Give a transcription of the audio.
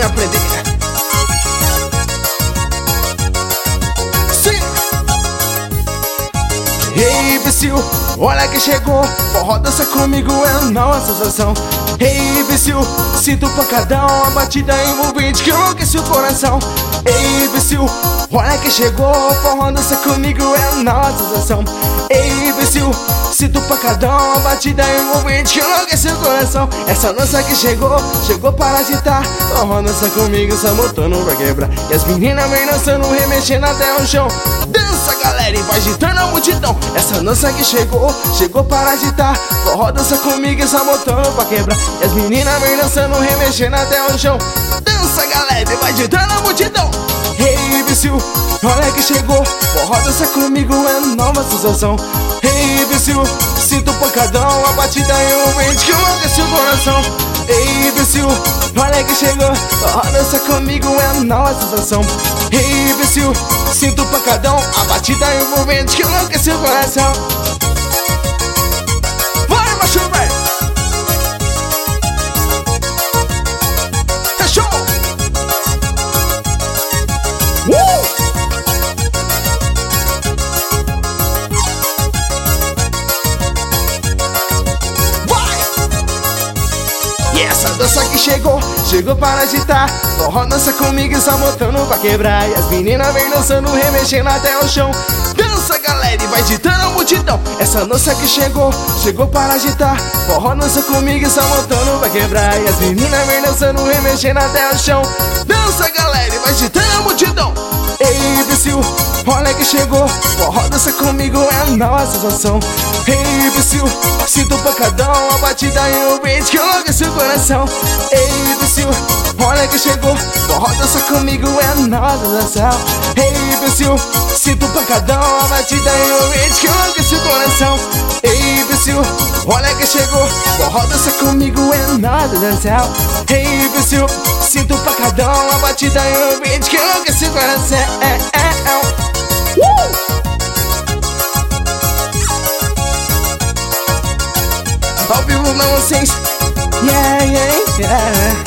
aprender. Sim. Ei, imbecil, olha que chegou. Forró dança comigo é nova sensação. Ei, imbecil, sinto o pancadão, a batida envolvente que enlouquece o coração. Ei, imbecil, olha que chegou. Forró dança comigo é nova sensação. Ei, imbecil, sinto o pancadão, a batida envolvente que enlouquece o coração. Essa dança que chegou, chegou para agitar. Forró dança comigo, só botando pra quebrar. E as meninas vem dançando, remexendo até o chão. Dança, galera, e vai agitando a multidão. Essa dança que chegou, chegou para agitar. Forró dança comigo e só botando pra quebrar. E as meninas vem dançando, remexendo até o chão. Dança, galera, e vai agitando a multidão. Ei, imbecil, olha que chegou. Forró dança comigo é nova sensação. Ei, imbecil, sinto o pancadão, a batida envolvente que enlouquece o coração. Ei, imbecil, olha que chegou. Forró dança comigo é nova sensação. Ei, imbecil, sinto o pancadão, a batida envolvente que enlouquece o coração. Vai, macho, velho! Fechou! E essa dança que chegou, chegou para agitar. Forró dança comigo e só botando pra quebrar. E as meninas vem dançando, remexendo até o chão. Dança, galera, e vai agitando a multidão. Essa dança que chegou, chegou para agitar. Forró dança comigo e só botando pra quebrar. E as meninas vem dançando, remexendo até o chão. Dança, galera, e vai agitando a multidão. Ei, imbecil, olha que chegou. Forró dança comigo é nova sensação. Ei, imbecil, sinto o pancadão, a batida envolvente que enlouquece o coração. Ei, imbecil, olha que chegou. Forró dança comigo é nova sensação. Ei, imbecil, sinto o pancadão, a batida envolvente que enlouquece o coração. Ei, imbecil, olha que chegou. Forró dança comigo é nova sensação. Ei, imbecil, sinto o pancadão, a batida envolvente que enlouquece o coração. Ao vivo pra vocês. Yeah, yeah, yeah.